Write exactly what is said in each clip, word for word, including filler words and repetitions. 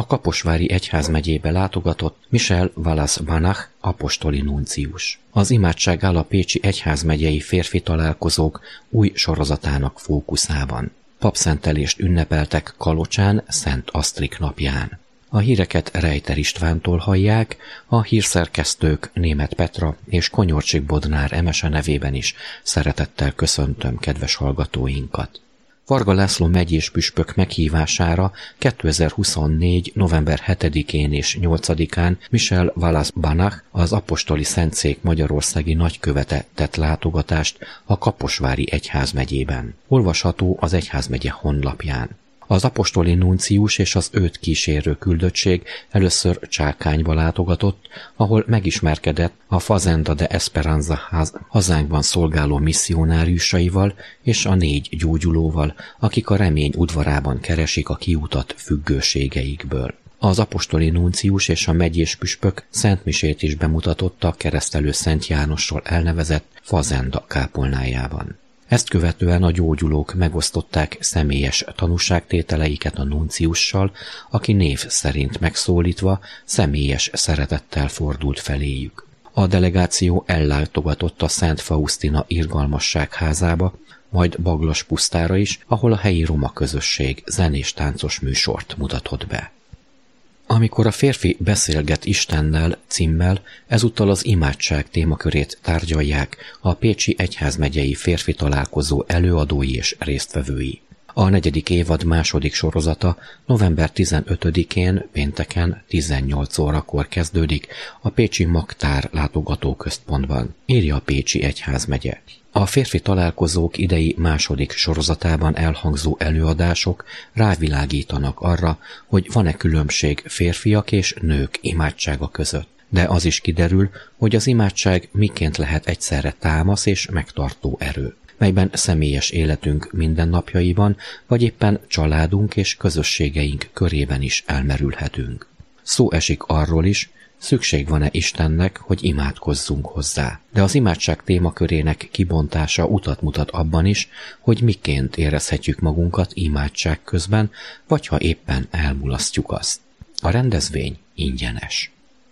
A Kaposvári egyházmegyébe látogatott Michel Wallace-Banach apostoli nuncius. Az imádság áll a pécsi egyházmegyei férfi találkozók új sorozatának fókuszában. Papszentelést ünnepeltek Kalocsán Szent Asztrik napján. A híreket Rejter Istvántól hallják, a hírszerkesztők Németh Petra és Konyorcsik Bodnár Emese nevében is szeretettel köszöntöm kedves hallgatóinkat. Varga László megyés püspök meghívására kétezer-huszonnégy. november hetedikén és nyolcadikán Michel Wallace-Banach, az apostoli szentszék magyarországi nagykövete tett látogatást a Kaposvári egyházmegyében. Olvasható az egyházmegye honlapján. Az apostoli nuncius és az őt kísérő küldöttség először Csákányba látogatott, ahol megismerkedett a Fazenda de Esperanza ház hazánkban szolgáló misszionáriusaival és a négy gyógyulóval, akik a remény udvarában keresik a kiutat függőségeikből. Az apostoli nuncius és a megyés püspök szentmisét is bemutatott a Keresztelő Szent Jánossal elnevezett Fazenda kápolnájában. Ezt követően a gyógyulók megosztották személyes tanúságtételeiket a nunciussal, aki név szerint megszólítva személyes szeretettel fordult feléjük. A delegáció ellátogatott a Szent Faustina irgalmasság házába, majd Baglas pusztára is, ahol a helyi roma közösség zenés-táncos műsort mutatott be. Amikor a férfi beszélget Istennel címmel, ezúttal az imádság témakörét tárgyalják a pécsi egyházmegyei férfi találkozó előadói és résztvevői. A negyedik évad második sorozata november tizenötödikén pénteken tizennyolc órakor kezdődik a Pécsi Magtár látogatóközpontban, írja a Pécsi egyházmegye. A férfi találkozók idei második sorozatában elhangzó előadások rávilágítanak arra, hogy van-e különbség férfiak és nők imádsága között. De az is kiderül, hogy az imádság miként lehet egyszerre támasz és megtartó erő, melyben személyes életünk mindennapjaiban, vagy éppen családunk és közösségeink körében is elmerülhetünk. Szó esik arról is, szükség van-e Istennek, hogy imádkozzunk hozzá. De az imádság témakörének kibontása utat mutat abban is, hogy miként érezhetjük magunkat imádság közben, vagy ha éppen elmulasztjuk azt. A rendezvény ingyenes.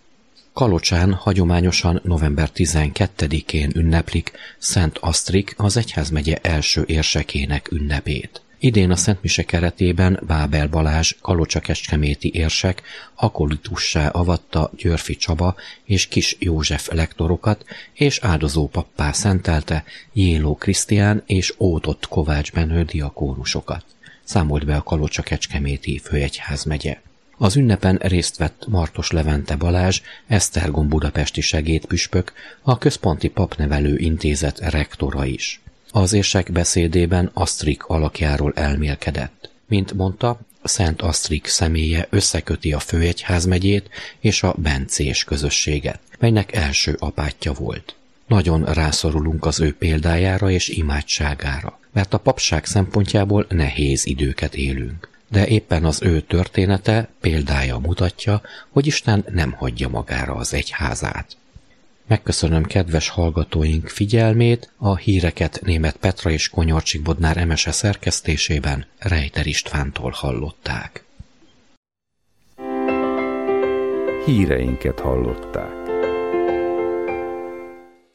Kalocsán hagyományosan november tizenkettedikén ünneplik Szent Asztrik, az egyházmegye első érsekének ünnepét. Idén a szentmise keretében Bábel Balázs kalocsa-kecskeméti érsek akolitussá avatta Györfi Csaba és Kis József lektorokat, és áldozó pappá szentelte Jéló Krisztián és Ótott Kovács Benő diakónusokat. Számolt be a Kalocsa-kecskeméti főegyházmegye. Az ünnepen részt vett Martos Levente Balázs, Esztergom budapesti segédpüspök, a Központi Papnevelő Intézet rektora is. Az érsek beszédében Asztrik alakjáról elmélkedett. Mint mondta, Szent Asztrik személye összeköti a főegyházmegyét és a bencés közösséget, melynek első apátja volt. Nagyon rászorulunk az ő példájára és imádságára, mert a papság szempontjából nehéz időket élünk. De éppen az ő története, példája mutatja, hogy Isten nem hagyja magára az egyházát. Megköszönöm kedves hallgatóink figyelmét, a híreket Németh Petra és Konyorcsik Bodnár Emese szerkesztésében Rejter Istvántól hallották. Híreinket hallották.